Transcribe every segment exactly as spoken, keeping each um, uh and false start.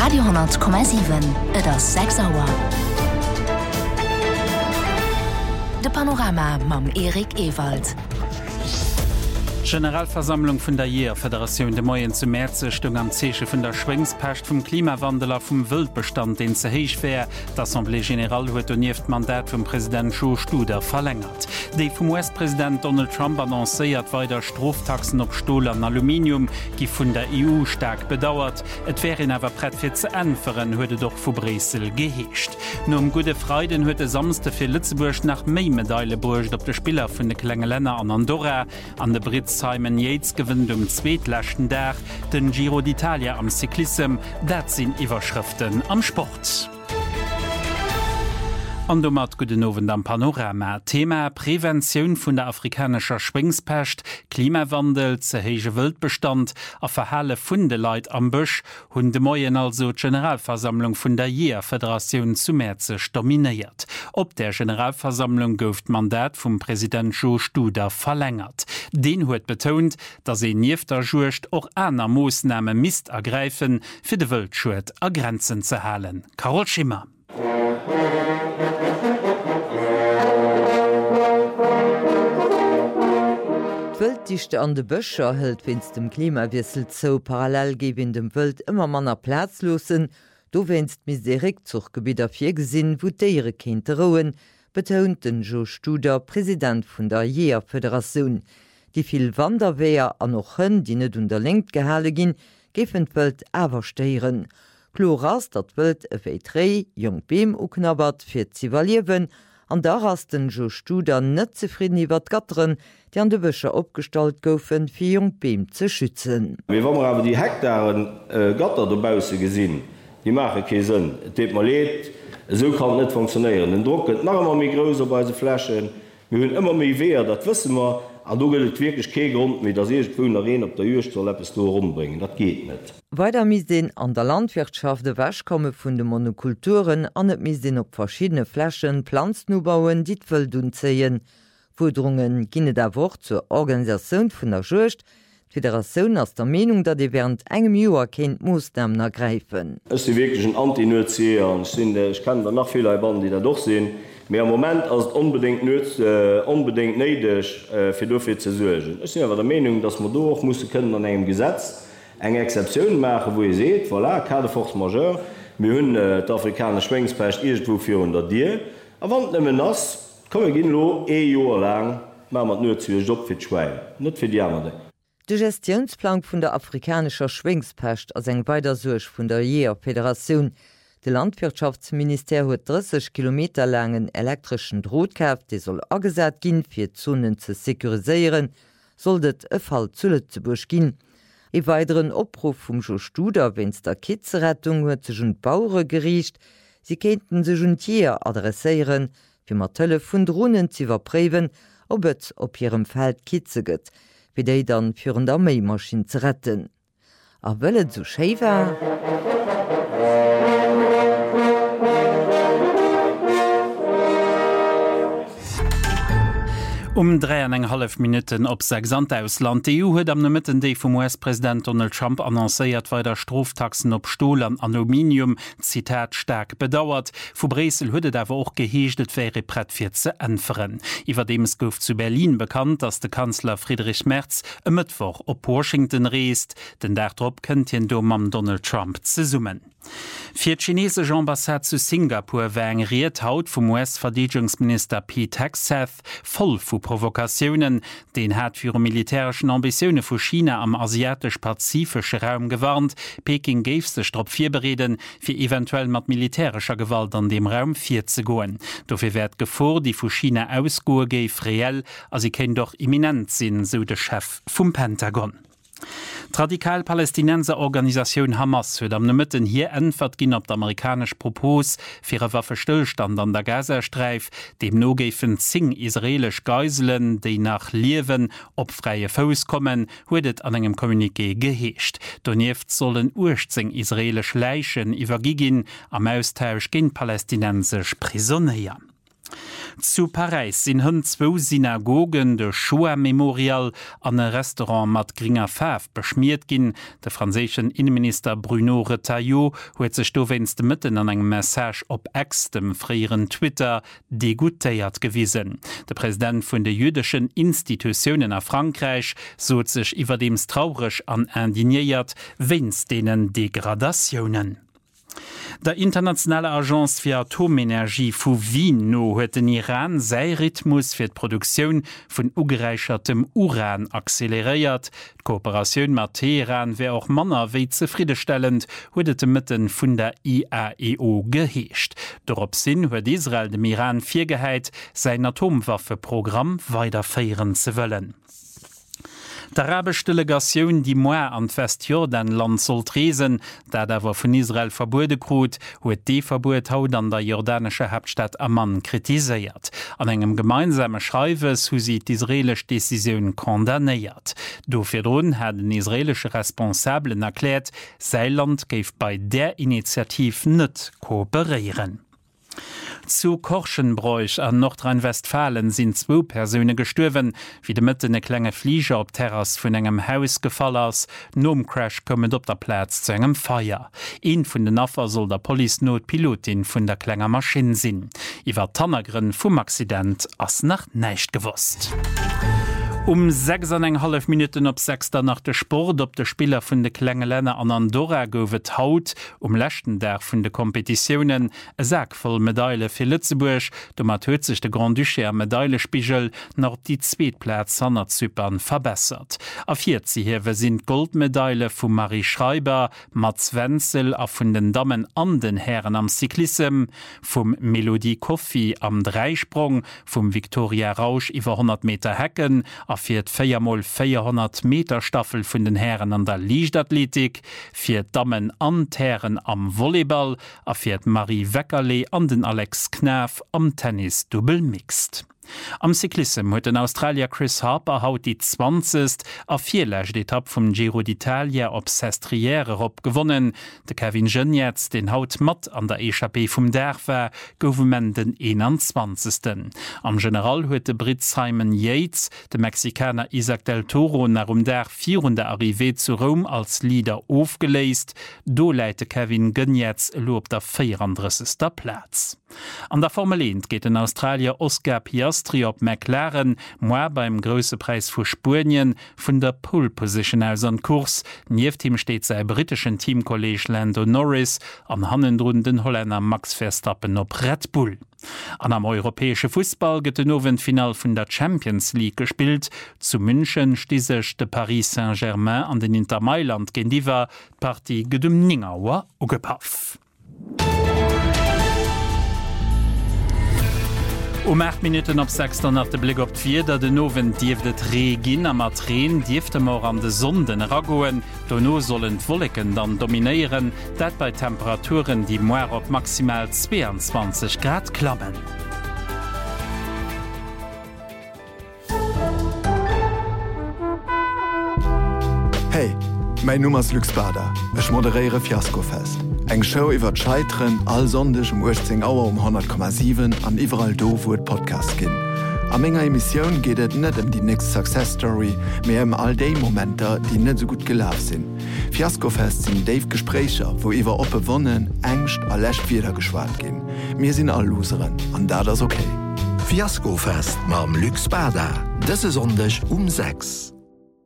Radio hundert Komma sieben, et ass sechs Auer. De Panorama mam Erik Ewald. Generalversammlung vun der Jeer Föderation de Moien zu Mäze stung am Zeche vun der Schwingspecht vum Klimawandeler vum Wildbestand den ze heich wär, d'Assemblée Générale huet o nieft Mandat vum Präsident Joe Studer verlängert. Dei vum U S-Präsident Donald Trump annoncéiert weiter Stroftaxen op Stohl an Aluminium gi vun der E U stark bedauert. Et wären awer brett fir ze enferen huet doch vu Bresel geheescht. No um gute Freiden huet de samste fir Lützeburg nach méi Medaille burcht op de Spieler vun de klenge Länner an Andorra an de Brit Simon Yates gewinnt um zweetlächten Dach den Giro d'Italia am Cyklism, dat sinn Iwerschriften am Sport. Andomat guten Abend am Panorama. Thema Prävention vun der afrikanischer Schwingspecht, Klimawandel, zehege Wildbestand, a Verhalle vun de Leiit am Busch, hunn de Moien also Generalversammlung vun der Jeer Föderation zu Mäzech dominiert. Op der Generalversammlung gouft Mandat vum Präsident Joe Studer verlängert. Den huet betont, dat se niefter Joercht och aner Moosname Mist ergreifen, fir de Wëldschuet a Grenzen ze halen. Carol Schimmer. Wëlddichte an de Bëcher hëlt wins dem Klimawissel zo parallel gebin dem Wëld immer manner Platzlosen, do wennst mis de Rückzuggebieter fir gesinn, wo deiere Kinte roen, betont den Joe Studer, Präsident vun der Jeer Föderation. Die viel Wanderwehr an noch hën, die net unterlenkt gehale gin, gefen d'Wëld awersteieren. Chloras dat wëld ewéi drei jong Beem uknabbert fir zivaliewen, an daras den Joe Studer net zufrieden iwwer Gatteren, die an de Bëcher opstalt goufen fir jong Beem ze schützen. Wie wann awer die Hektaren äh, Gatter dobause gesinn, die mache keesinn. Et mal leet, so kann net funktionieren. Den Drucket nach immer méi gröser bei se Flächen, wir hunn immer méi weer, dat wissen wir, an du gelt wirklich ke Grund mit der se Pun Arena op der Jocht zur Leppe rumbringen. Dat geht net. Weiter mis den an der Landwirtschaft de wäsch komme vun de Monokulturen an net mis den op verschiedene Flächen Planznubauen dit wëll dun zeien. Forderungen ginne der Wort zur Organisation vun der Jocht, Föderation aus der Meinung, dat de während engem Joer kennt Moosnamen ergreifen. Es ist wirklich ein Anti-Nötzier, ich kann da nach viele Banden, die da doch sehen. Mehr im Moment als unbedingt nöt, äh, unbedingt neidig äh, für dafür zu sorgen. Ich bin aber der Meinung, dass man doch muss können an einem Gesetz eine Exception machen, wo ihr seht, voilà, keine Force majeure, wir haben äh, die afrikanische Schwingspecht irgendwo vierhundert Dir. Aber wenn wir das, können wir gehen lo ein Jahr lang, machen wir nur zu Job für die Schweine, nicht für die anderen. Der Gestionsplan vun der afrikanischer Schwingspecht as eng Weitersuch vun der Jeer Föderation. De Landwirtschaftsminister huet dreißig Kilometer langen elektrischen Drohtkäf, die soll agesat ginn fir Zonen ze sekuriséieren, sollt e Fall zu Lützeburg ginn. E weiteren Opruf vum Joe Studer wenns der Kitzerettung huet sech hun Bauure geriecht, sie kenten sech hun Tier adressieren, fir mat Tëlle vun Drohnen ziwerprewen, ob et op hirem Feld kitze gëtt, wie déi dann fir an der Armeemaschine ze retten. A wëllet zu schéwer? Um dreieinhalb Minuten op sechs Ausland. Die E U huet am Mitten déi vum U S-Präsident Donald Trump annoncéiert weiter Stroftaxen op Stohl an Aluminium, Zitat, stark bedauert. Vu Bresel huet awer auch geheeschtet wäre brett fir ze enferen. Iwer dems gouf zu Berlin bekannt, dass der Kanzler Friedrich Merz e Mittwoch op Washington reest, denn dertrop kënnt hien do am Donald Trump ze summen. Für die chinesische Ambassade zu Singapur war eng Riet haut vom U S-Verteidigungsminister Pete Hegseth voll vu Provokationen, den hat für militärischen Ambitionen von China am asiatisch-pazifischen Raum gewarnt. Peking gave sich darauf vorbereden, für eventuell mit militärischer Gewalt an dem Raum vier zu gehen. Dafür wird Gefahr, die von China ausgehen, gave reell, also sie können doch imminent sein, so der Chef vom Pentagon. Die Radikal-Palästinenser-Organisation Hamas huet am Mitten hier entfert ginn op d'amerikanesch Propos fir e Waffestillstand an der Gazastreif, dem no géiffen zing israelisch Geiselen, déi nach Liewen op freie Fous kommen, huet et an engem Kommuniqué geheescht. Donieft sollen urzing israelisch Leichen iwwergi ginn am Austausch ginn palästinensisch Prisonnier. Zu Paris sinn hunn zwo Synagogen de Shoah Memorial an e Restaurant mat geringer Pfaff beschmiert ginn. De franzéschen Innenminister Bruno Retailleau huet sech dowenste Mitten an engem Message op Ex dem freieren Twitter degutéiert gewiesen. De Präsident vun de jüdischen Institutionen a Frankreich sot sech iwwer dems traurech an indignéiert wenn's denen Degradationioen. Der internationale Agenz fir Atomenergie vu Wien no huet den Iran sei Rhythmus fir d'Produktion vun ugereichertem Uran acceleréiert. D'Kooperatioun mat Teheran wär auch Manner wéi zufriedestellend, huet de Mitten vun der I A E O geheescht. Dorop sinn huet Israel dem Iran virgeheit, sein Atomwaffeprogramm weiterfeieren ze wëllen. D'arabesch Delegatioun die Moer an Westjordanland soll tresen, dat awer vun Israel verbuede krut, huet dee Verbot haut an der jordanesche Hauptstadt Amman kritiséiert. An engem gemeinsame Schreiwes hu si d'israelsch Deciioun kondamnéiert. Dofirun hat den israelsche Responsablen erkläert, sei Land géif bei der Initiativ net kooperieren. Zu Korschenbräuch an Nordrhein-Westfalen sind zwo Persöne gestorben, wie de Mitte ne klenge Flieger op Terras vun engem Haus gefall ass. Nom Crash kommen op der Platz zu engem Feier. Een vun den Affer soll der Polizenotpilotin vun der klenger Maschine sinn. Iwer Tannergren vum Accident ass nach neicht gewusst. Um sechseinhalb Minuten op sechster nach de Sport op de Spieler vun de klenge Länner an Andorra gowet haut, um lächten der vun de Kompetitionen e Sack voll Medaille fir Lützeburg, do mat huet sich de Grand Duché Medaillespiegel nach die Zweetplatz annner Zypern verbessert. A vierzig hierwe sind Goldmedaille vum Marie Schreiber, Mats Wenzel a vun den Damen an den Herren am Cyklism, vum Melodie Coffee am Dreisprung, vum Victoria Rausch iwwer hundert Meter Hecken, a fir d'Feiermoll vierhundert Meter Staffel vun den Herren an der Liichtathletik, fir Damen an Herren am Volleyball, a fir Marie Weckerle an den Alex Knaf am Tennis Double Mixed. Am Cyklism huet den Australier Chris Harper haut die zwanzigst a vierlächt Etapp vum Giro d'Italia op Sestriere op gewonnen. De Kevin Genietz den haut mat an der Echappée vum Derfer gouverment den einundzwanzigsten Am General huet de Brit Simon Yates, de Mexikaner Isaac del Toro nach um der vierhundert Arrivé zu Rom als Leader aufgeleist. Do leite Kevin Genietz lo op der vierunddreißigster Platz. An der Formel eins geht den Australier Oscar Piastri op McLaren, moi beim Grosse Preis vu Spurien vun der Pole Position aus an Kurs. Niefteam steht sei britischen Teamkolleg Lando Norris, an Hannendrun den Holländer Max Verstappen op Red Bull. An am europäesche Fußball gëtt den Nowenfinal vun der Champions League gespielt. Zu München stiesech de Paris Saint-Germain an den Inter Mailand gen Diwer Partie gedum Ningauer ugepaff. Um acht Minuten op sechster nach de Blick op vier, dat de Nowen diefdet Regin am Matreen diefte mor an de Sonden ragoen, do no sollen Wolken dann dominieren, dat bei Temperaturen die moer op maximal zweiundzwanzig Grad klammen. Hey, mein Nummers Luxbader. Ech moderéiere Fiaskofest. Eng Show iwwer Scheitren all sondech um achtzehn Auer um hundert Komma sieben an iwwerall do wo et Podcast ginn. A méger Emissionioun geht et net um die nächst Success Story, mé em all déi Momenter, die net so gut gelaf sinn. Fiaskofest sinn Dave Gesprächer, wo iwwer oppe wonnen, engcht a lächt wieder geschwaart ginn. Mir sinn all Loseren, an da das okay. Fiaskofest mam Luxbader. Dëse sondech um sechs.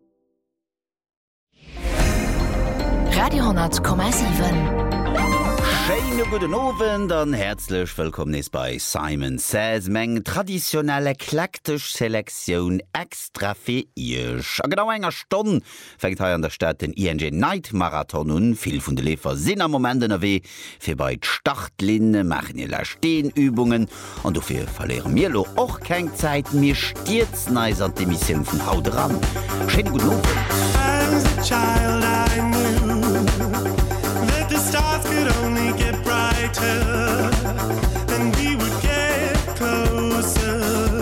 Radio hundert Komma sieben. Schöne guten Abend und herzlich willkommen bei Simon Says, meng traditionelle eklektisch Selektion extra für euch. A genau einer Stunde fängt hier an der Stadt den I N G Night Marathon und viel von den Läufer sind am Moment in der Weh. Für bei Startlinne machen ihr Stehenübungen und dafür verlieren wir auch keine Zeit. Wir stürzen uns an die Mission von Haut ran. Schönen guten Abend. As a child I knew that the stars could only get brighter and we would get closer,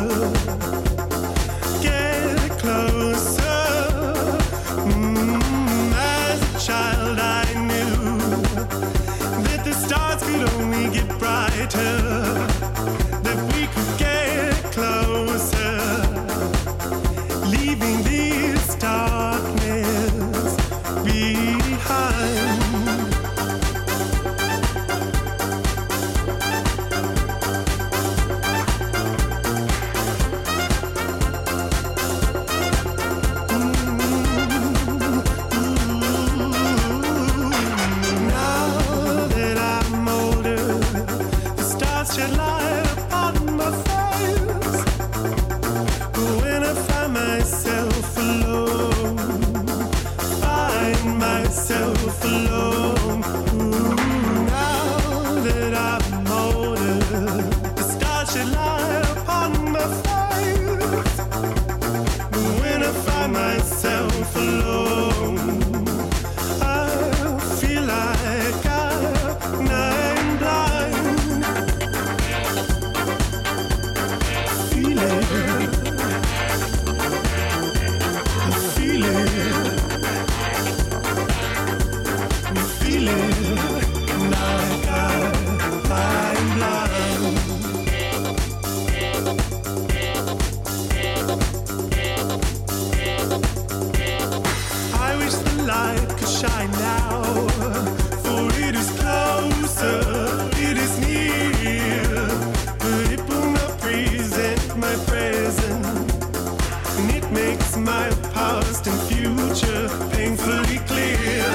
get closer. Mm, as a child I knew that the stars could only get brighter, that we could get myself alone. Ooh, now that I'm older, the stars should lie upon my face. When I find myself alone, I feel like I'm blind. Feel it. Shine now, for it is closer, it is near, but it will not present my present, and it makes my past and future painfully clear.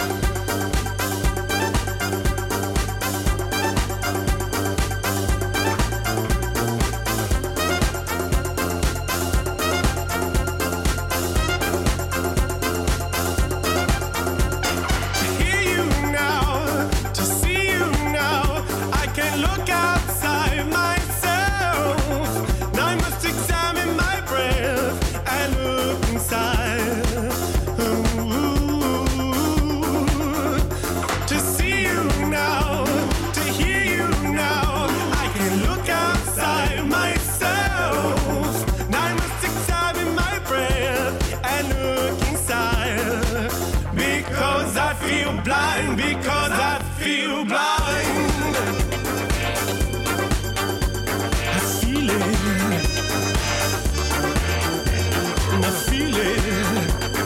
Blind because I feel blind. I feel it. I feel it.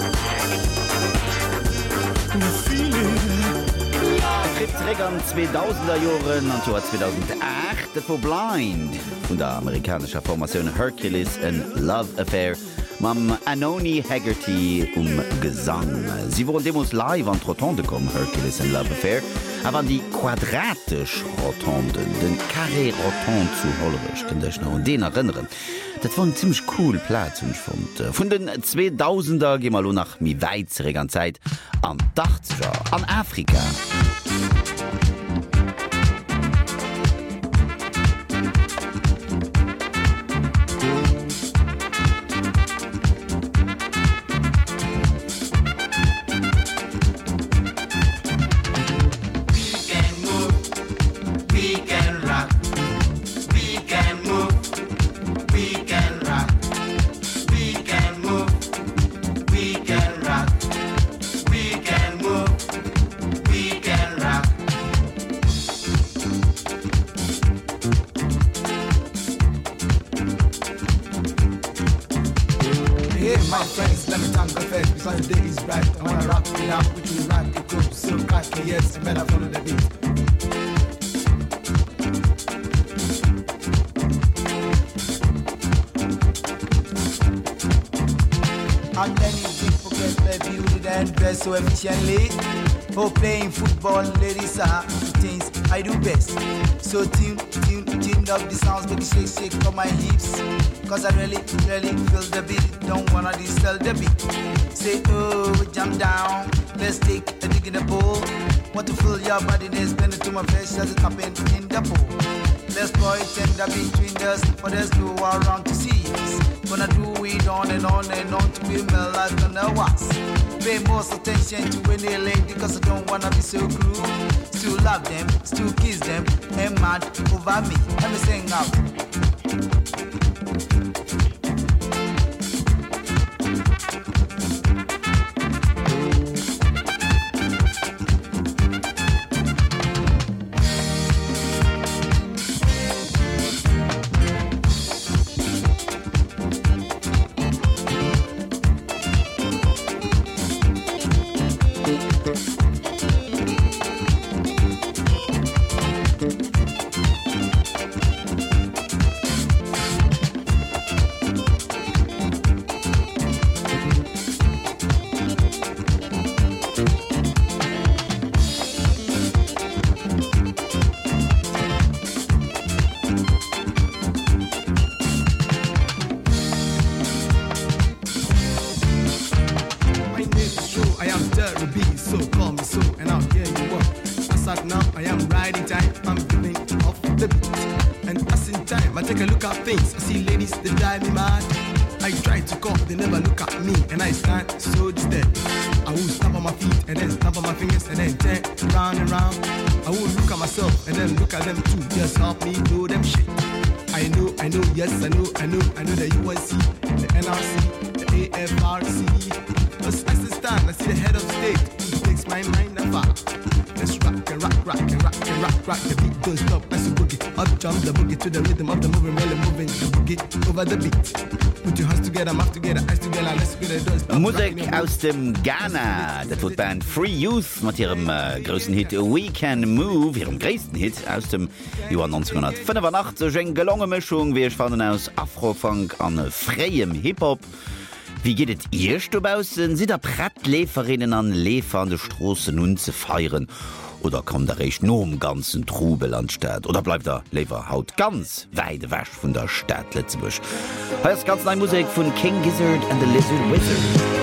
I feel it. Trägern zweitausender Jahren an Jahr zweitausendacht vor Blind von der amerikanischer Formation Hercules and Love Affair mam Anoni Haggerty um Gesang. Sie wurden demos live an Rotonde kommen, Hercules and Love Affair, aber an die quadratisch Rotonden, den Carré Roton zu Hollerisch, kann ich noch an den erinnern. Das war ein ziemlich cool Platz, und ich fand. Von den zweitausender gehen wir nur nach mi weiteren Zeit an achtziger, an Afrika. So efficiently, oh, playing football, ladies are the things I do best. So tune, tune, tuned up the sounds, make it shake, shake for my hips. Cause I really, really feel the beat, don't wanna distill the beat. Say, oh, jump down, let's take a dig in the pool. Want to feel your body, they spend it to my flesh as it happens in the pool. Let's boy tender between us, but there's no around to see us. Gonna do it on and on and on to be my life gonna was. Pay most attention to when they late because I don't wanna be so cruel. Still love them, still kiss them, and mad over me. Let me sing out. Larry B, so call me so, and I'll hear you up. As at now, I am riding time, I'm feeling off the beat. And as in time, I take a look at things. I see ladies, they drive me mad. I try to call, they never look at me, and I stand so distant. I will stamp on my feet, and then stamp on my fingers, and then turn round and round. I will look at myself, and then look at them too. Just help me do them shit. I know, I know, yes, I know, I know, I know the U N C, the N R C, the A F R C. As I stand, I see the head of state. He takes my mind and far. Let's rock and rock, rock and rock and rock, rock. The beat don't stop as a boogie. Up jump the boogie to the rhythm of the moving, really moving the boogie over the beat. Put your hands together, mouth together, eyes together, let's get it done. Musik aus dem Ghana, das wird Band Free Youth mit ihrem äh, größten Hit We Can Move, ihrem größten Hit aus dem Jahr neunzehnhundertfünfundachtzig, eine gelungene Mischung, wie ich fand, aus Afrofunk an freiem Hip-Hop. Wie geht es ihr Stubausen? Sind da Brettleferinnen an Lefer an der Straße nun zu feiern? Oder kommt der recht nur um ganzen Trubel an Stadt? Oder bleibt der Lever haut ganz weit weg von der Stadt Lützburg? Hier ist ganz neue Musik von King Gizzard and the Lizard Wizard.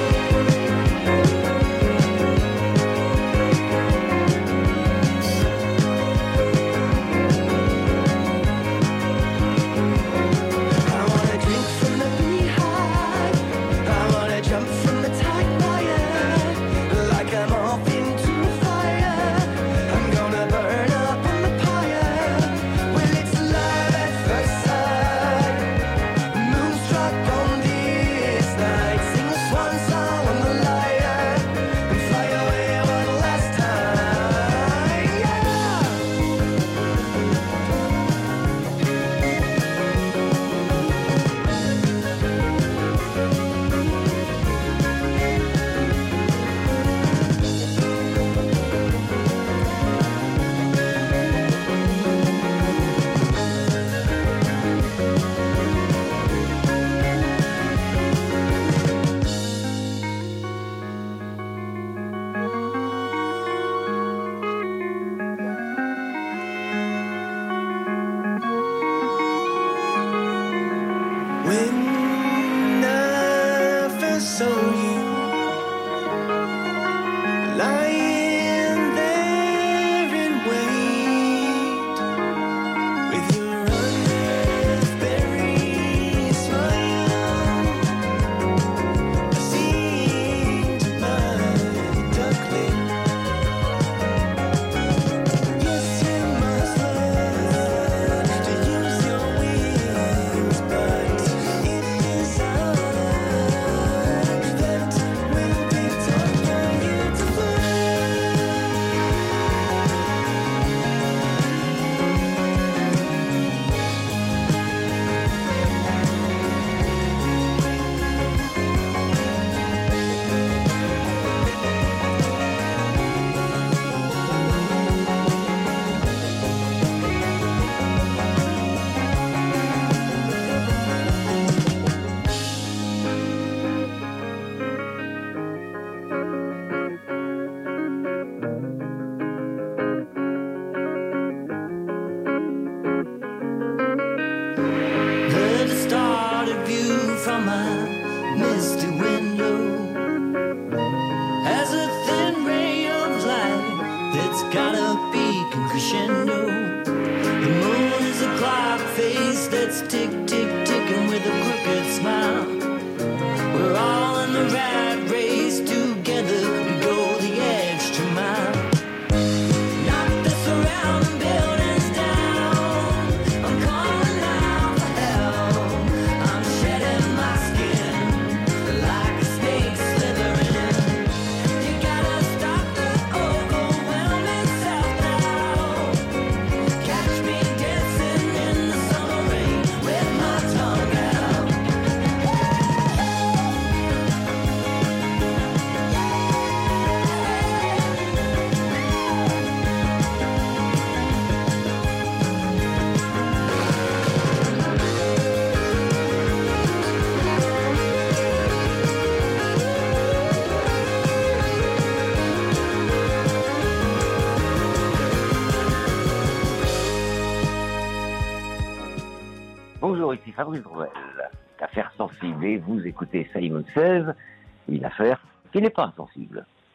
Bonjour, ici Fabrice Rouvel. Affaire sensible et vous écoutez Simon seize, une affaire qui n'est pas sensible.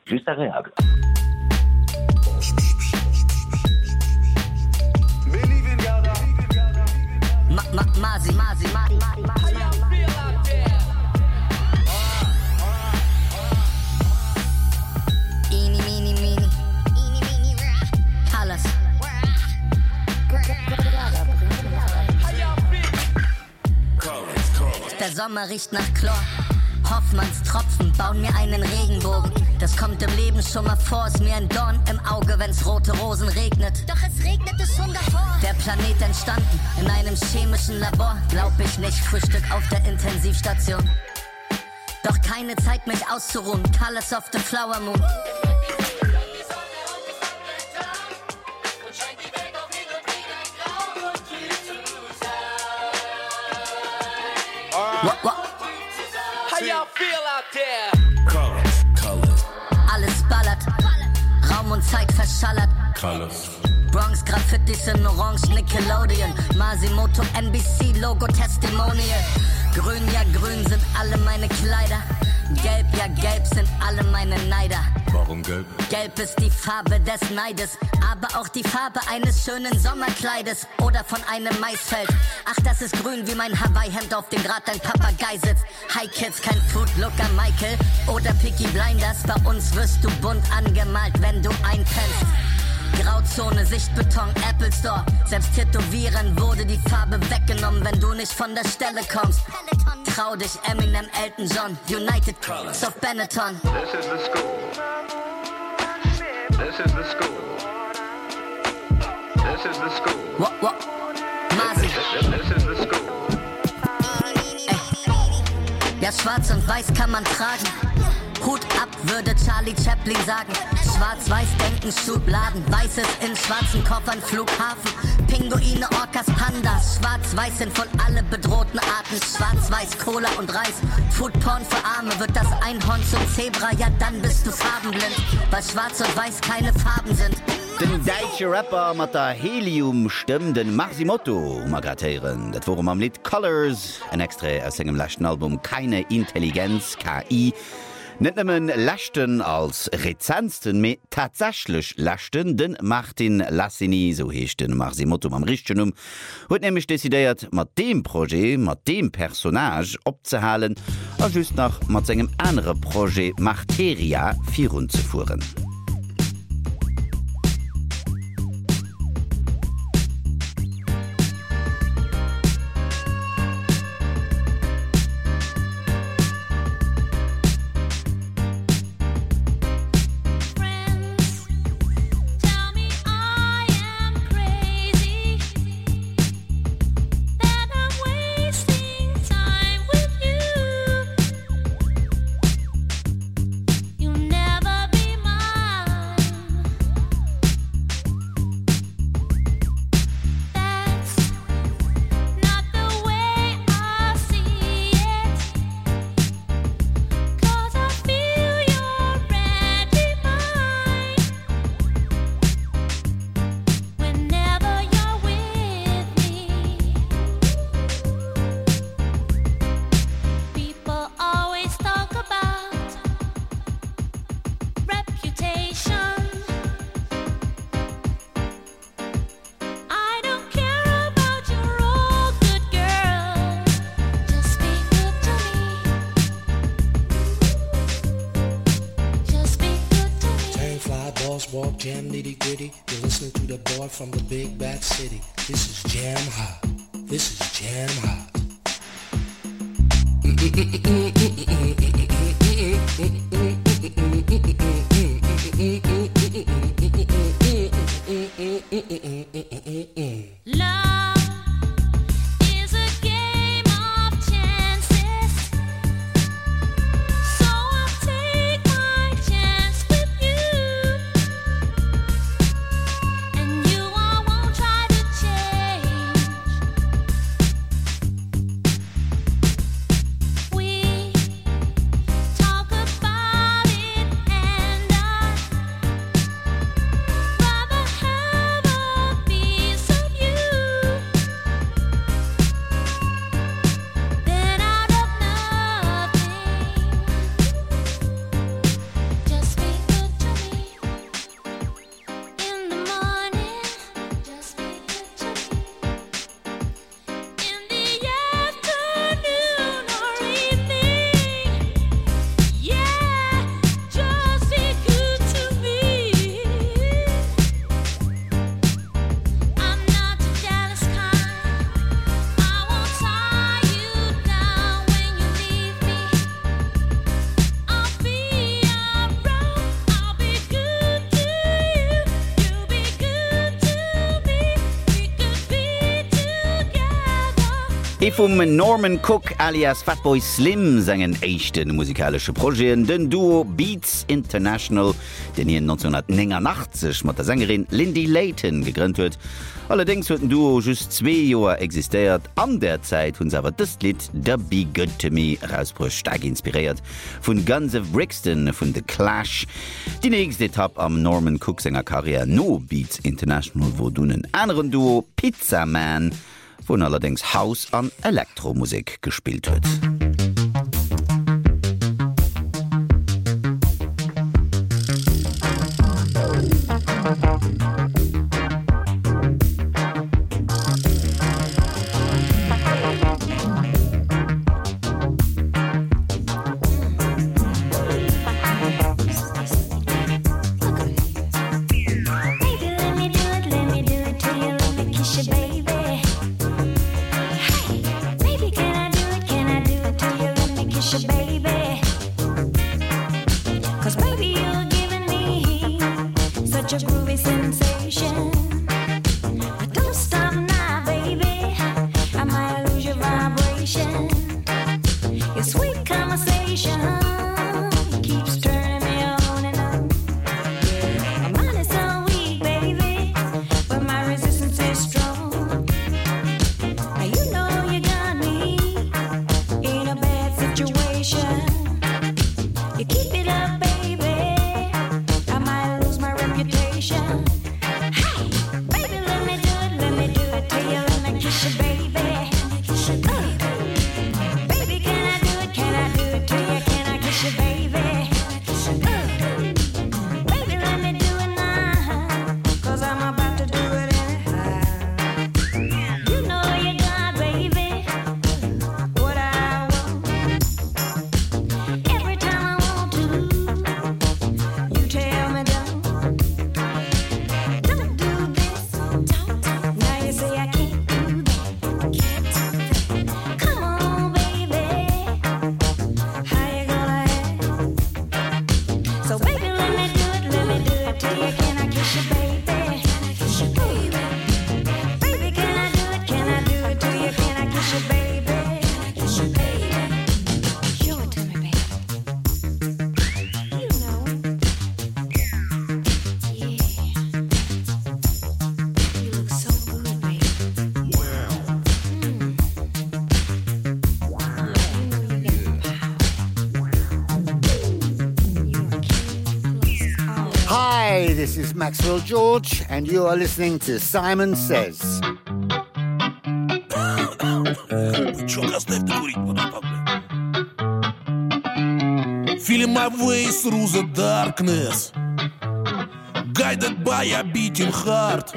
juste agréable. Ma, ma, Masi, Masi, Masi, Masi, Masi. Eeny, meeny, meeny. Eeny, meeny, Colors. Der Sommer riecht nach Chlor. Hoffmanns Tropfen bauen mir einen Regenbogen. Das kommt im Leben schon mal vor, ist mir ein Dorn im Auge, wenn's rote Rosen regnet. Doch es regnet es schon davor. Der Planet entstanden in einem chemischen Labor. Glaub ich nicht, Frühstück auf der Intensivstation. Doch keine Zeit, mich auszuruhen. Colors of the Flower Moon. What, what? How y'all feel out there? Colors, colors. Alles ballert, Raum und Zeit verschallert. Colors. Bronx Graffitis in Orange Nickelodeon. Masimoto N B C Logo Testimonial. Grün, ja grün sind alle meine Kleider. Gelb, ja gelb sind alle meine Neider. Warum gelb? Gelb ist die Farbe des Neides, aber auch die Farbe eines schönen Sommerkleides oder von einem Maisfeld. Ach, das ist grün wie mein Hawaii-Hemd, auf dem grad dein Papagei sitzt. Hi Kids, kein Foodlooker Michael oder Peaky Blinders. Bei uns wirst du bunt angemalt, wenn du einpennst. Grauzone, Sichtbeton, Apple Store. Selbst tätowieren wurde die Farbe weggenommen, wenn du nicht von der Stelle kommst. Trau dich, Eminem, Elton John, United Colors of Benetton. This is the school. This is the school. This is the school. What, what? Masi. This, this is the school. Ey. Ja, schwarz und weiß kann man tragen. Hut ab, würde Charlie Chaplin sagen. Schwarz-Weiß denken, Schubladen. Weißes in schwarzen Koffern, Flughafen. Pinguine, Orcas, Pandas. Schwarz-Weiß sind von alle bedrohten Arten. Schwarz-Weiß, Cola und Reis. Foodporn für Arme, wird das Einhorn zum Zebra. Ja, dann bist du farbenblind, weil Schwarz und Weiß keine Farben sind. Den deutsche Rapper mit der Helium-Stimme, den Maximoto, magatieren. Das war am Lied Colors, ein Extra aus seinem letzten Album Keine Intelligenz, K I. Nicht nur Lächten als Rezensten, aber tatsächlich Lächten, den Martin Lassini, so heißt den Maximoto am richtigen um, hat nämlich dezidiert, mit dem Projekt, mit dem Personage abzuhalten und just noch mit seinem anderen Projekt Materia voranzuführen. Jam nitty gritty, you're listening to the boy from the big bad city. This is jam hot. This is jam hot. Love is a game of chances, so I'll take my chance with you. And you I won't try to change. We talk about it and I Die vum Norman Cook alias Fatboy Slim sengen echten musikalsche Projekten den Duo Beats International, den hier neunzehnhundertneunundachtzig mat der Sängerin Lindy Layton gegrünnt huet. Allerdings huet Duo just zwei Joer existiert. An der Zeit hunn sewer das Lied "The Be Good to Me" rausbruch stark inspiriert vun Guns of Brixton vun The Clash. Die nächste Etappe am Norman Cook Sänger Karriere no Beats International wo du einen anderen Duo Pizza Man won allerdings Haus an Elektromusik gespielt huet. This is Maxwell George, and you are listening to Simon Says. Feeling my way through the darkness, guided by a beating heart.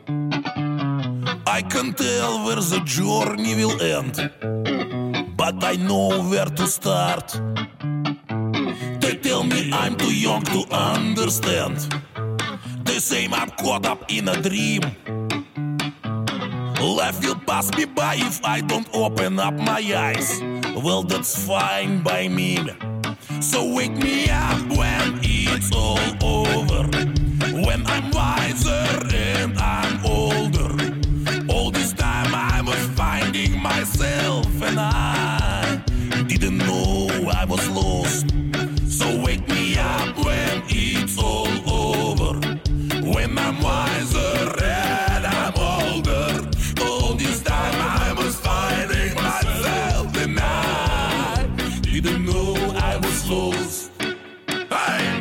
I can tell where the journey will end, but I know where to start. They tell me I'm too young to understand. They say I'm caught up in a dream. Life will pass me by if I don't open up my eyes. Well, that's fine by me. So wake me up when it's all over, when I'm wiser and I'm older. All this time I was finding myself, and I didn't know I was lost. So wake me up when it's all over, when I'm wiser and I'm older. All this time I was finding myself, and I didn't know I was lost. Hey!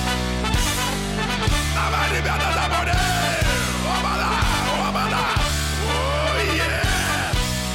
Oh yeah!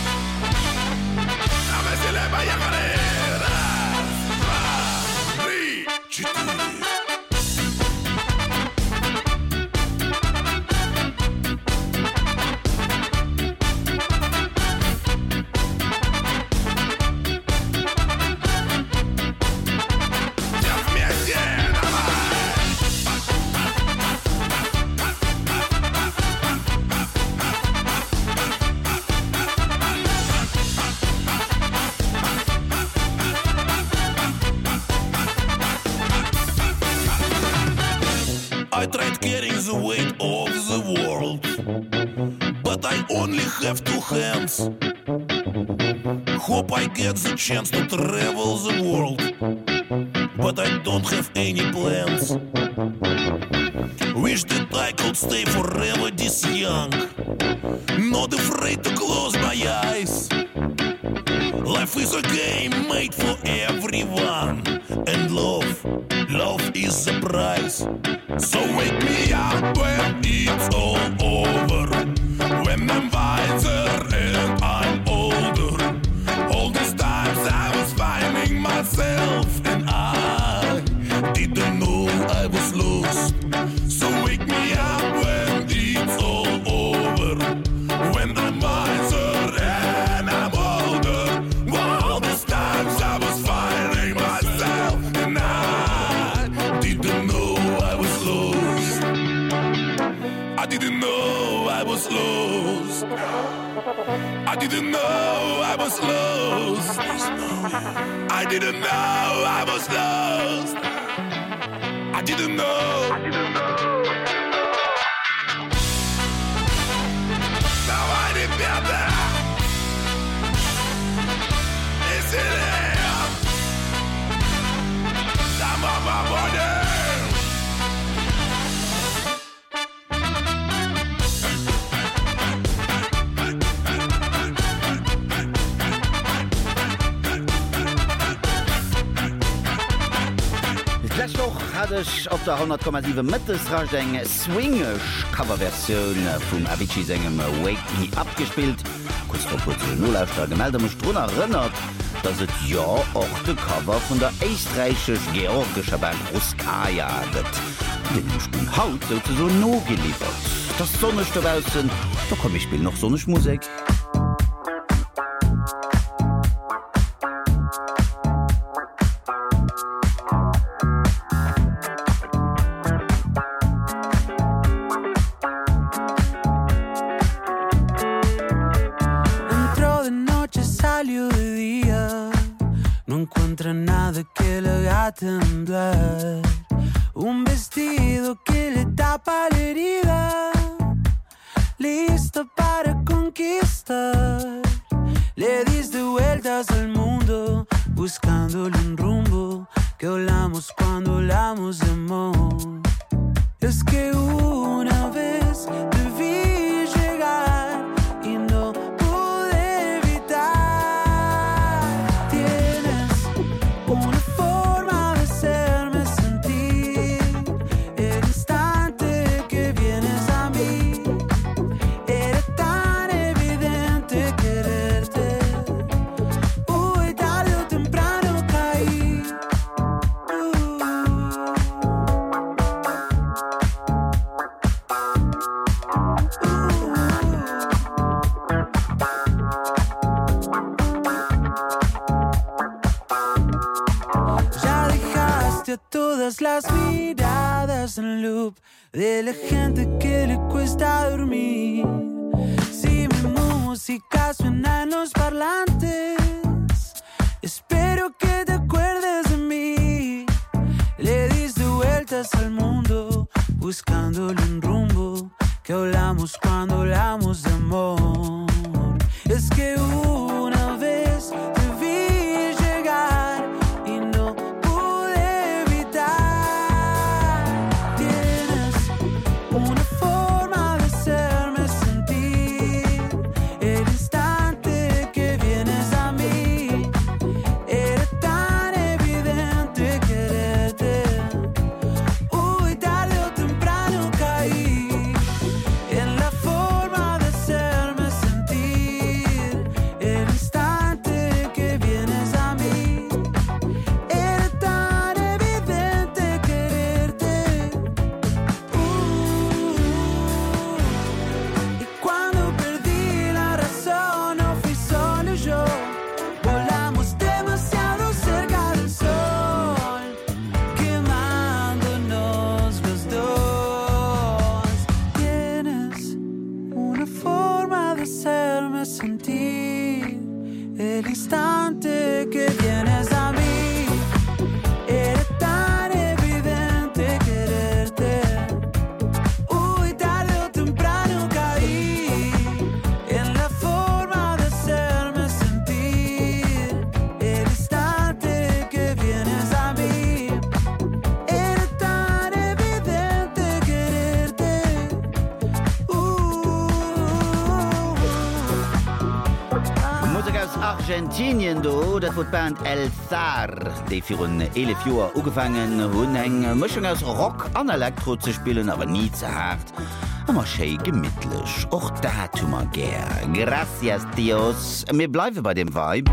I tried carrying the weight of the world, but I only have two hands. Hope I get the chance to travel the world, but I don't have any plans. Wish that I could stay forever this young, not afraid to close my eyes. Life is a game made for everyone, and love, love is the prize. So wake me up when it's all over, when I'm wiser and I'm older. All these times I was finding myself, and I didn't know I was lost. So wake me up when it's all over, when I'm wiser and I'm older. All these times I was finding myself, and I didn't know I was lost. I didn't know I was lost. I didn't know I was lost. I didn't know I was lost. I didn't know. I didn't know. Now I didn't feel that. Is it there? I'm on my body. Doch hadch op der hundert Komma sieben Mittelsrang eng swingisch Coverversion vum Avicii engem Wake Me abgespielt. Kurz vor Nullter gemeldem Strunner erinnert, dass et ja och de Cover vun der eistreichisch georgischer Band Ruskaya wird. Den Spun Haut so no geliefert. Das Sonnechtebausen, da komm ich spiel noch sonnisch Musik. Temblar, un vestido que le tapa la herida, listo para conquistar. Le diste vueltas al mundo, buscándole un rumbo que hablamos cuando hablamos de amor. Es que una vez te vi llegar y no pude evitar. Tienes una todas las miradas en loop de la gente que le cuesta dormir. Si mi música suena en los parlantes, espero que te acuerdes de mí. Le diste vueltas al mundo, buscándole un rumbo que hablamos cuando hablamos de amor. Es que una vez te vi llegar y no que Argentinien do, dat wird Band El Zar, die für un elf Joer ugefangen hun eng Mischung aus Rock an Elektro zu spielen, aber nie zu hart. Aber schön gemütlich. Auch da tun wir gern. Gracias, Dios. Wir bleiben bei dem Vibe.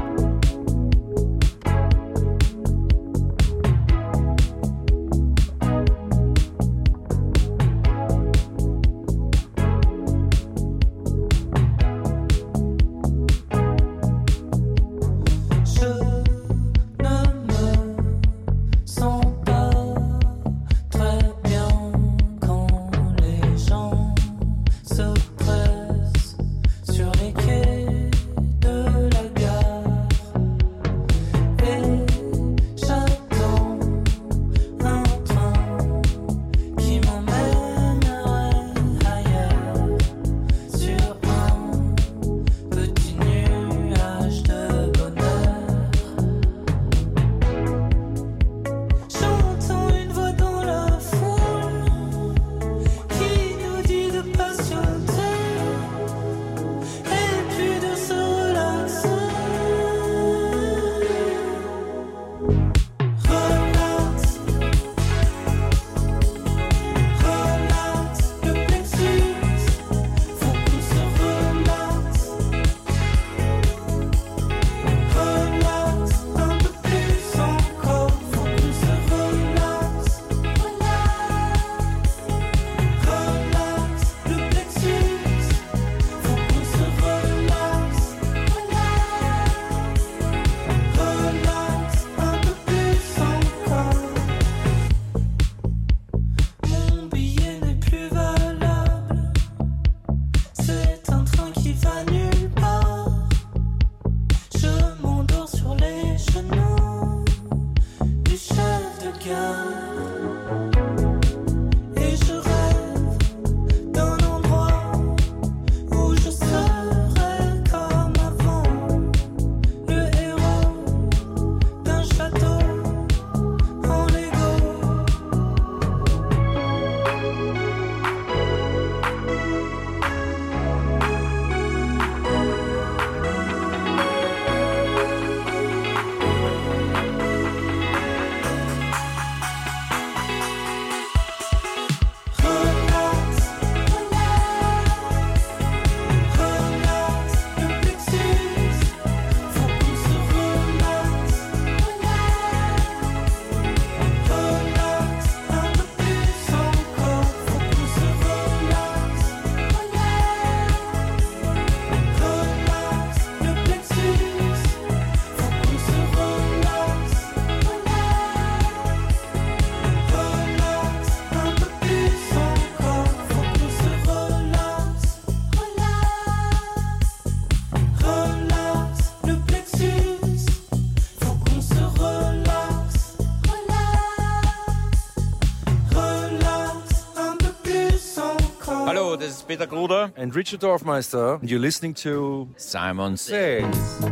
This is Peter Gruder and Richard Dorfmeister. You're listening to Simon Says.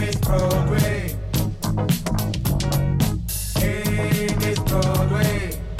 Broadway.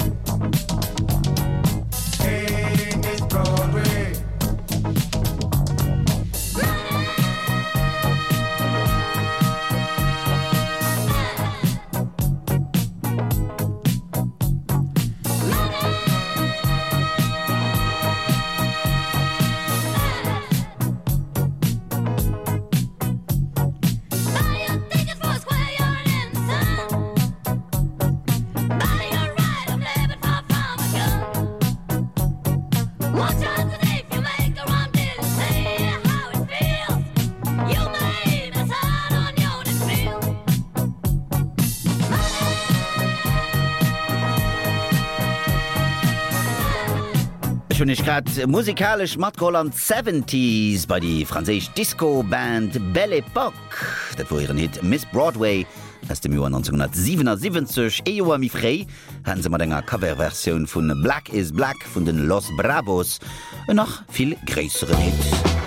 schon ich grad musikalisch Matkoll an seventies bei die französisch Disco-Band Belle Époque. Das war ihren Hit Miss Broadway aus dem Jahr neunzehnhundertsiebenundsiebzig. Ejoa mi frei haben sie mal eine Coverversion von Black is Black von den Los Bravos. Und noch viel größeren Hit.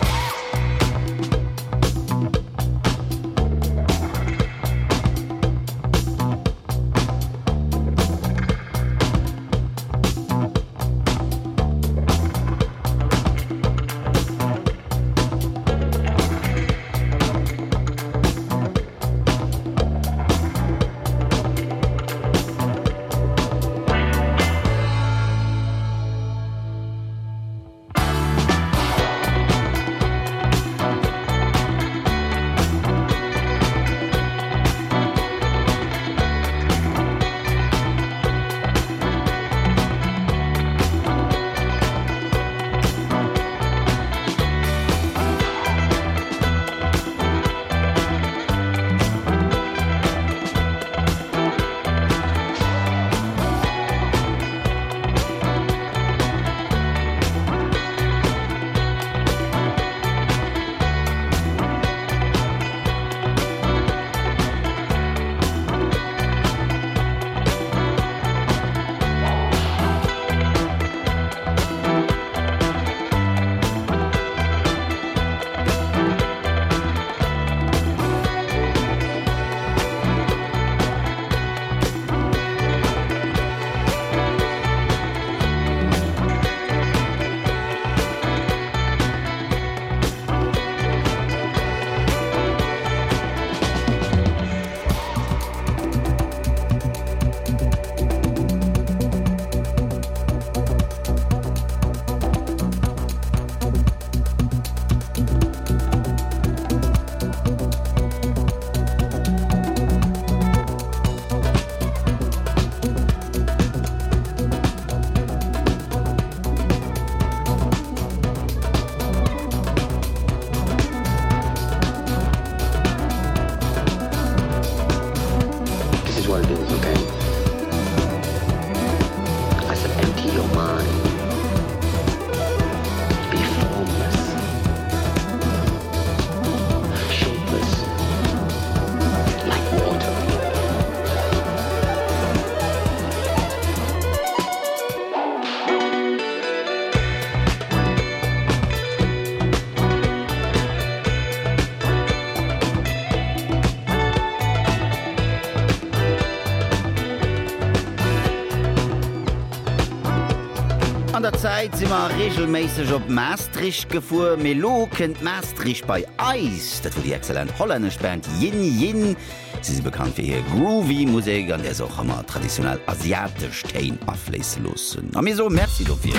An der Zeit sind wir regelmäßig auf Maastricht gefahren. Melo kennt Maastricht bei Eis. Das war die exzellente holländische Band Yin Yin. Sie sind bekannt für ihre groovy Musik, an der sie auch immer traditionell asiatisch Themen auflesen lassen. Aber mir so, merci dafür.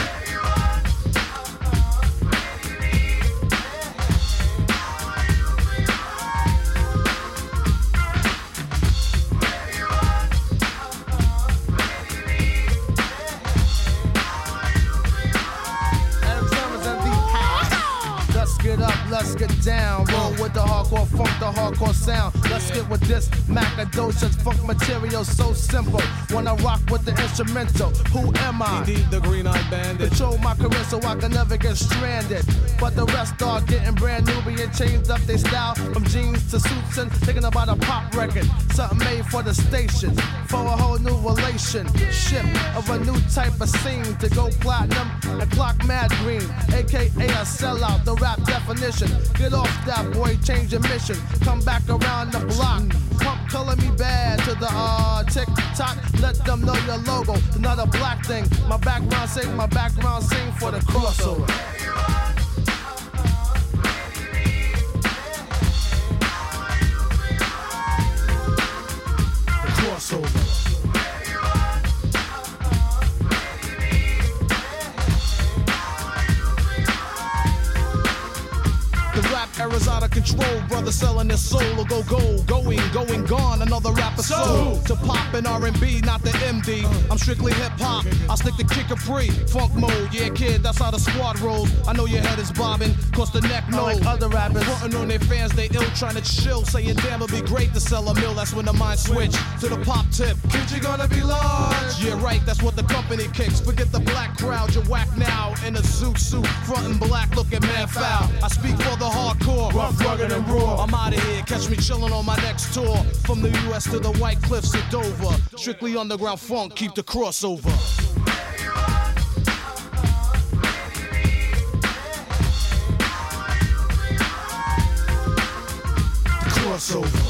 Let's get down, roll with the hardcore funk, the hardcore sound. Let's get with this Macadocious funk material, so simple. When I rock with the instrumental, who am I? Indeed, the green-eyed bandit. Control my career so I can never get stranded. But the rest are getting brand new, being changed up their style from jeans to suits and thinking about a pop record, something made for the station, for a whole new relationship of a new type of scene to go platinum and clock mad green, aka a sellout, the rap definition. Get off that boy, change your mission. Come back around the block. Pump color me bad to the uh, tick tock. Let them know your logo. It's not a black thing. My background sing, my background sing for the crossover. The crossover. Era's out of control, brother selling their soul will go gold, going, going, gone. Another rapper soul to pop in R and B, not the M D. I'm strictly hip hop. I'll stick to kick a free funk mode. Yeah, kid, that's how the squad rolls. I know your head is bobbing, cause the neck no like other rappers fronting on their fans. They ill trying to chill, saying damn it'd be great to sell a mill. That's when the mind switch to the pop tip. Kid, you gonna be large. Yeah, right. That's what the company kicks. Forget the black crowd. You're whack now in a zoot suit, fronting black, looking man foul. I speak for the hardcore, rough, rugged, and raw. I'm out of here. Catch me chilling on my next tour from the U S to the White Cliffs of Dover. Strictly underground funk. Keep the crossover. Crossover.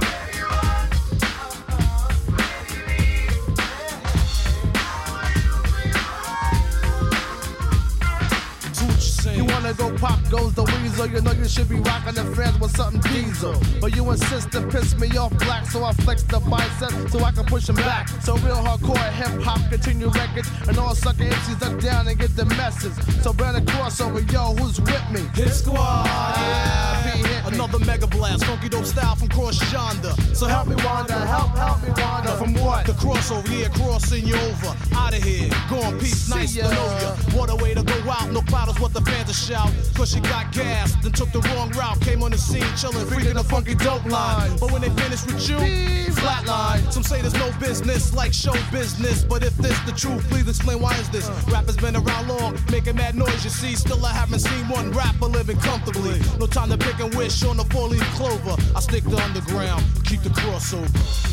You wanna go pop goes the weasel. You know you should be rocking the fans with something diesel. But you insist to piss me off black, so I flex the bicep so I can push him back. So real hardcore hip hop continue records, and all sucker M Cs duck down and get the message. So burn a crossover, yo, who's with me? Hit squad, yeah, hit another mega blast, funky dope style from cross yonder. So help me wander, help, help me wander. From what? The crossover, yeah, crossing you over. Out of here, go on peace, nice to know ya. What a way to go out, no cloud is what the fans are shout. Cause she got gas, then took the wrong route. Came on the scene, chilling, freaking a funky dope line. But when they finish with you, flatline. Some say there's no business like show business. But if this the truth, please explain why is this? Rap has been around long, making mad noise, you see. Still I haven't seen one rapper living comfortably. No time to pick and wish on the four-leaf clover. I stick to underground, keep the crossover.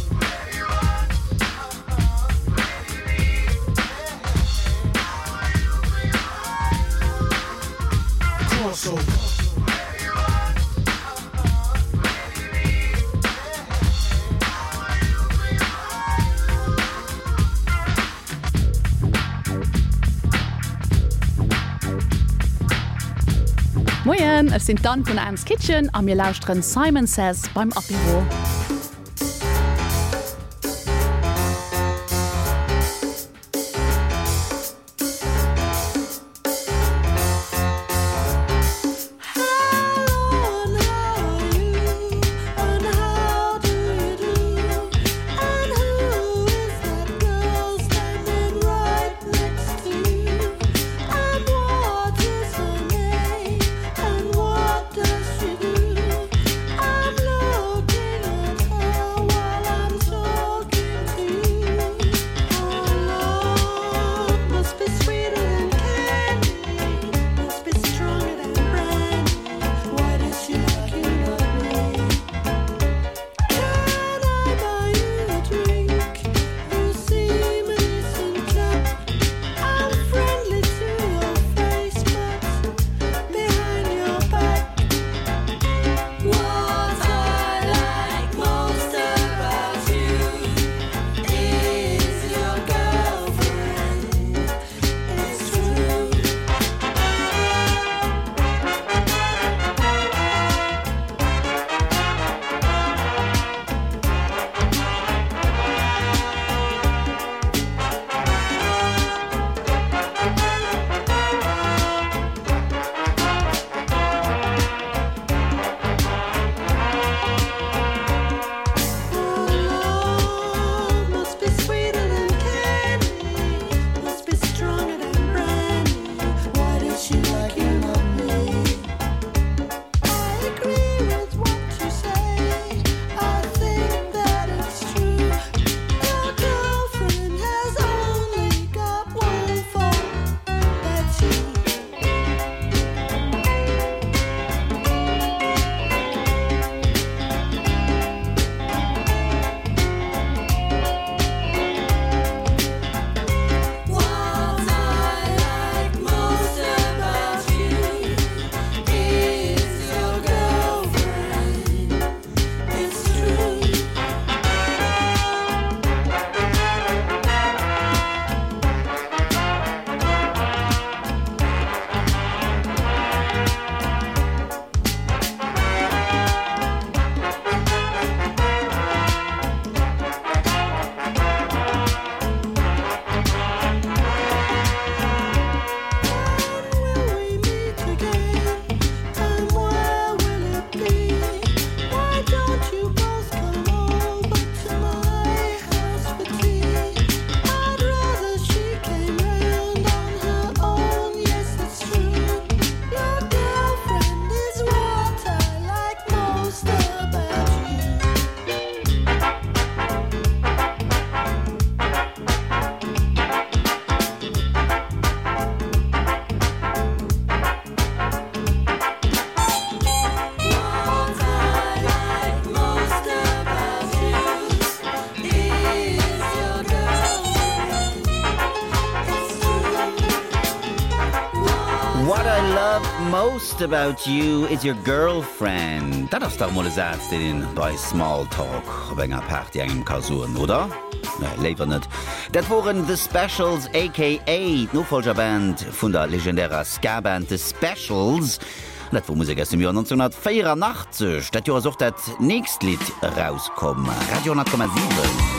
Crossover. Moin, es sind Dan von Anne's Kitchen am mir lauschtren Simon Says beim Apéro. I'm looking at most about you is your girlfriend. Dat ass mal Satz den bei Smalltalk op enger Party engem Kasuren, oder? Ne, lewer net. Dat woren The Specials aka Nofolgerband vun der legendärer Ska-Band The Specials. Dat wo Musik aus dem Jahr neunzehnhundertvierundachtzig. Dat Jahr sucht dat nächst Lied rauskommen. Radio hundert Komma sieben.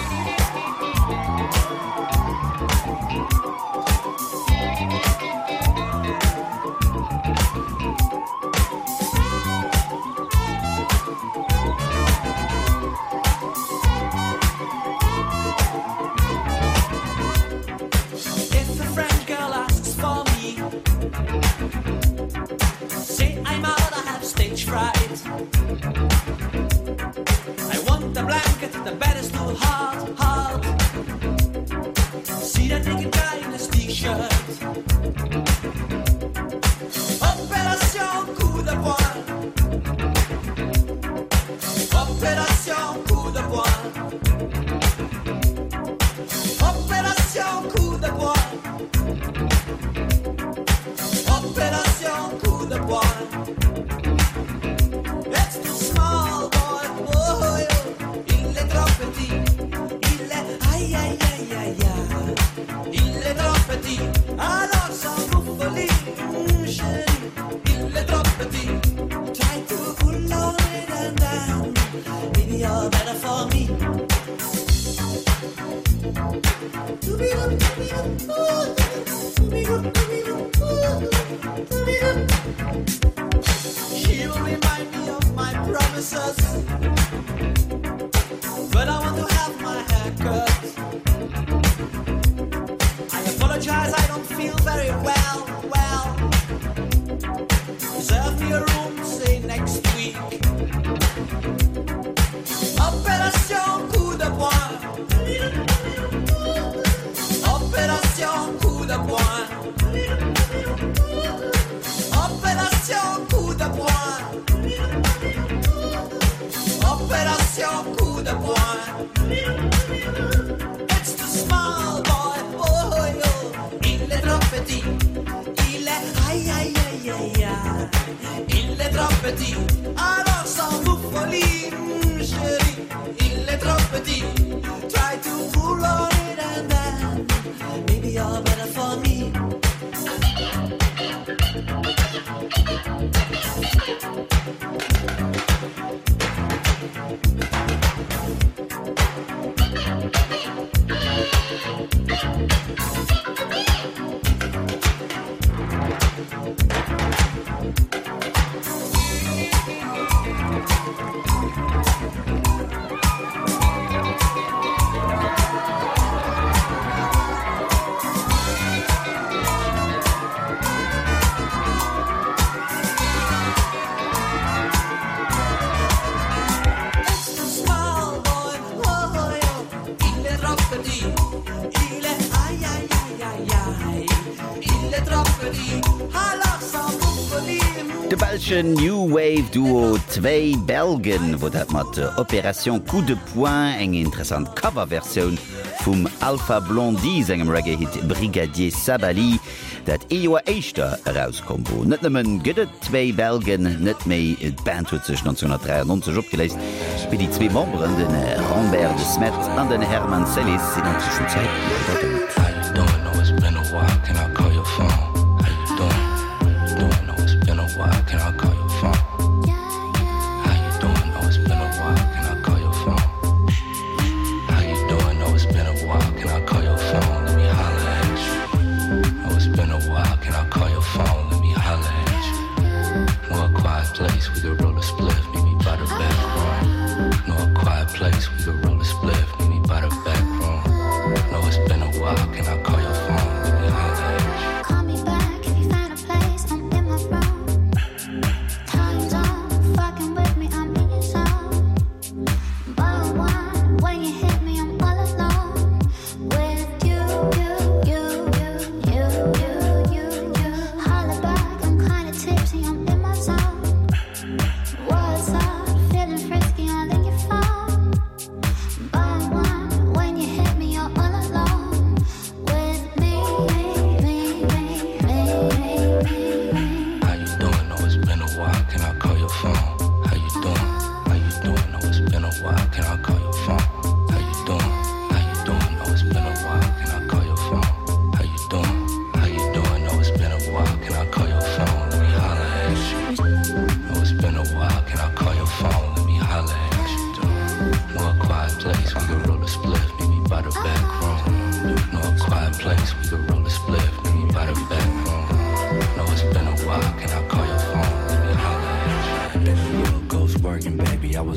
New Wave Duo zwei Belgen, wo dat mat Operation Coup de Poing eng interessant Coverversion vum Alpha Blondie engem Reggae-Hit Brigadier Sabali, dat E Joer Eichter herauskombo. Net nëmmen gëtt zwei Belgen net méi et Band huet sech neunzehnhundertdreiundneunzig opgeleist, wie die zwei Membern den Rambert de Smet an den Hermann Sellis in anschen Zeit. Can I call your phone? How you doing? Doing? No, it's been a while. Can I call your phone? How you doing? No, it's been a while. Can I call your phone? How you doing? No, it's been a while. Can I call your phone? Let me holler at you. No, it's been a while. Can I call your phone? Let me holler at you. No, a quiet place we could roll a spliff. Meet me by the back room. No, a quiet place we could roll a spliff. Meet me by the back room. No, it's been a while. Can I call your phone?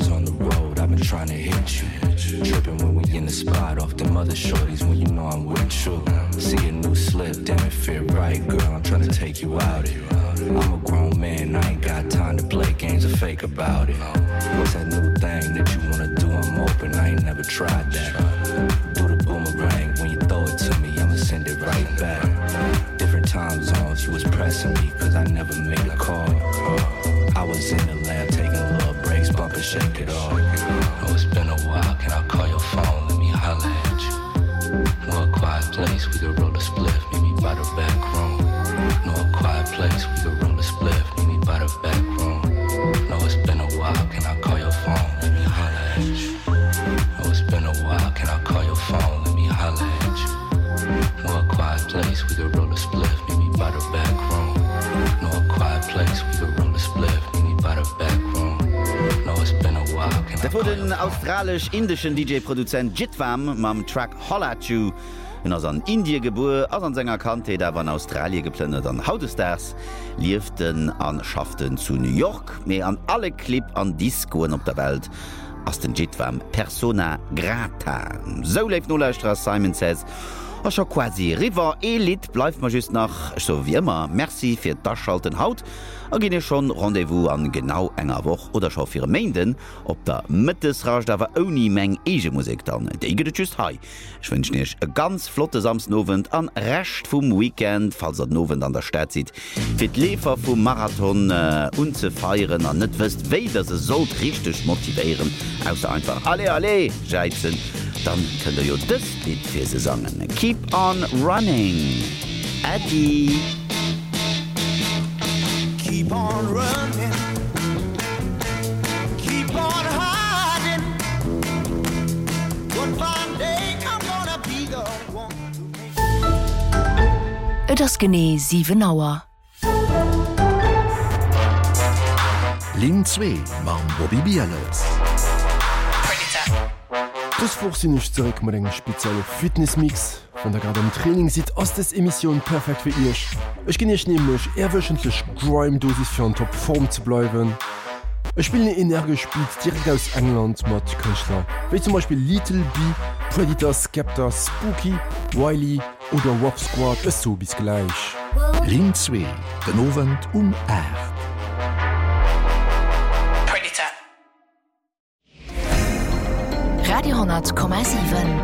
on the road, I've been trying to hit you. Tripping when we in the spot off the mother shorties when you know I'm with you. See a new slip, damn it fit right, girl. I'm trying to take you out it. I'm a grown man, I ain't got time to play games or fake about it. What's that new thing that you wanna do? I'm open, I ain't never tried that. Do the boomerang when you throw it to me, I'ma send it right back. Different time zones, you was pressing me cause I never made a call. I was in the lab taking little breaks, bump and shake it off. Oh, it's been a while, can I call your phone? Let me holler at you. No, a quiet place, we could roll a spliff, meet me by the back room. No, a quiet place, we could roll a spliff, meet me by the back room. No, it's been a while, can I call your phone? Let me holler at you. Oh, it's been a while, can I call your phone? Let me holler at you. No, a quiet place, we could roll a spliff, meet me by the back room. No, a quiet place, we could roll a spliff, meet me by the back room. No, it's been a while, can I call your phone? Den australisch-indischen D J-Produzent Jitwam mam Track Holla at You. In ass an Indie geboren, ass an Sänger Kante, der war an Australien geplündert an Hautestars, lieften an Schaften zu New York, mehr an alle Clip an Discoen op der Welt, aus den Jitwam Persona Grata. So lebt Nullleistra Simon Says, ach schon quasi River Elite, bleibt man just nach, so wie immer, merci für das Schalten Haut, und gehen schon Rendezvous an genau enger Woche oder schon für Mänden, ob der Mittesrausch da war ohne Menge ege Musik dann. Die geht just hi. Ich wünsche euch ein ganz flotte Samstagabend an Rest vom Weekend, falls ihr den Abend an der Stadt seid, für die Lefer vom Marathon äh, und zu feiern und nicht wisst, wie das es sollt richtig motivieren, außer einfach alle, alle, scheißen. Dann könnt ihr ja das Lied für sie sagen. Keep on running. Adi. Keep on running. Keep on hiding. One fine day I'm gonna be the one to make. Et ass genee sieben Auer. Lin zwei mam Bobby Bierlos. Das vorsinn ich zurück mit einem speziellen Fitnessmix. Von der gerade im Training sieht aus das Emission perfekt für ihr. Ich gehe nicht nämlich eher wöchentlich Grime-Dosis für in Top-Form zu bleiben. Ich spiele eine energisch Beat direkt aus England mit Künstlern, wie zum Beispiel Little B, Predator, Skepta, Spooky, Wiley oder Rock Squad. Ist so bis gleich. Lin zwei, den Abend um acht. Radiohonnertkommmersiven.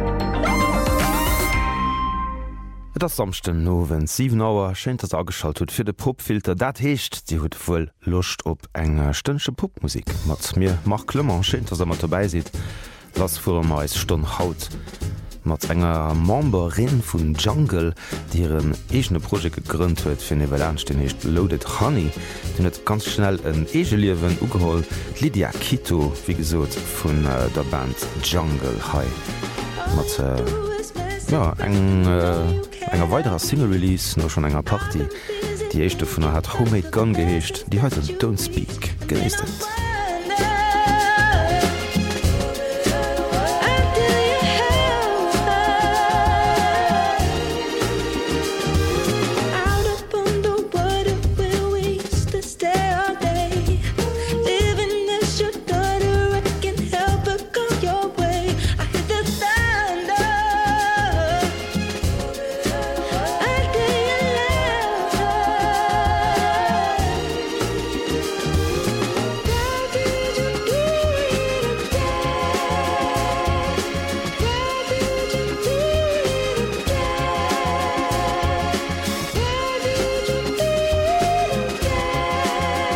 Das samsten nowen sieben Auer scheint das aschalt huet fir de Popfilter dat heescht, sie huet voll Lucht op enger stënsche Popmusik. mat mir mach Klmmer scheint dass er mat dabei sieht, lass vor meist Stonn haut. mat enger Memberin vun Jungle, die ihren egene Projekt gegrünnt huet fir Nevelland den hecht Loaded Honey, den net ganz schnell en Egeliewen ugeholt, Lydia Kito wie gesot vun äh, der Band Jungle High. Mat äh, ja, eng äh, enger weiterer Single-Release no schon enger Party, die echte vun er hat Homemade Gun geheescht, die heute Don't Speak geneest hat.